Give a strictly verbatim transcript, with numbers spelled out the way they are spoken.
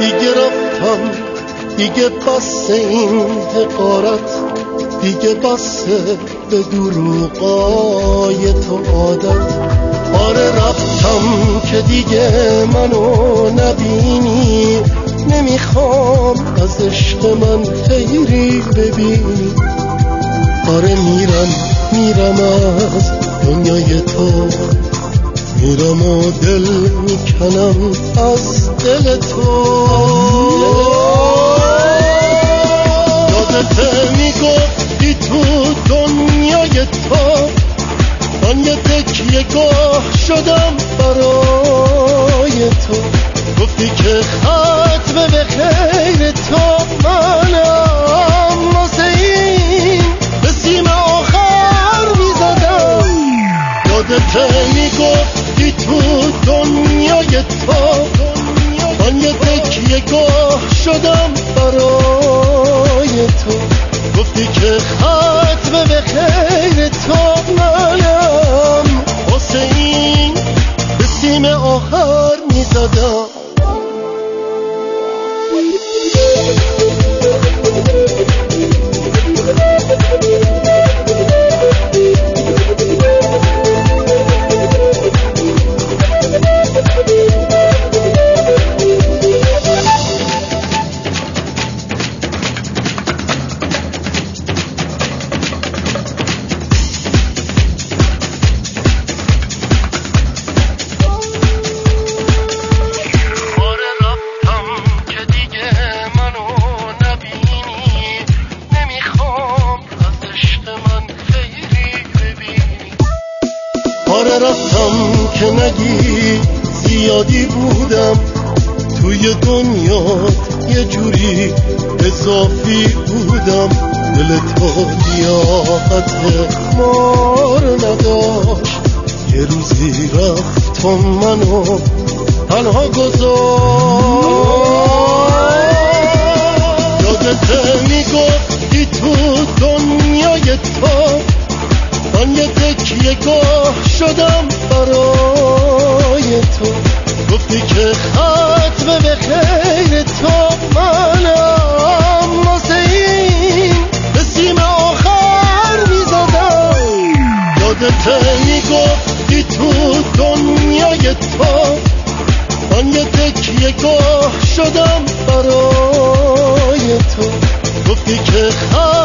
دیگه رفتم، دیگه بس این حقارت، دیگه بس به دروغای تو عادت. آره رفتم که دیگه منو نبینی، نمیخوام از عشق من خیری ببینی. آره میرم میرم از دنیای تو، میرم و دل میکنم از دل تو. یادت میگفتی تو دنیای تو، من یه تکیه گاه شدم برای تو. گفتی که ختم به خیر تو منم، واسه این به سیم آخر میزدم. یادت میگفتی تو دنیای تو، من یه تکیه گاه شدم برای تو. گفتی که ختم به خیر تو منم، واسه این به سیم آخر میزدم. آره رفتم که نگی زیادی بودم توی دنیا، یه جوری اضافی بودم. دل تو لیاقت مار نداشت، یه روزی رفت و منو تنها گذاشت. یادت میگفتی تو دنیای تو، من یه تکیه گاه شدم برای تو. گفتی که ختم به خیر تو منم، واسه این به سیم آخر میزدم. یادت میگفتی تو دنیای تو، من یه تکیه گاه شدم برای تو. گفتی که ختم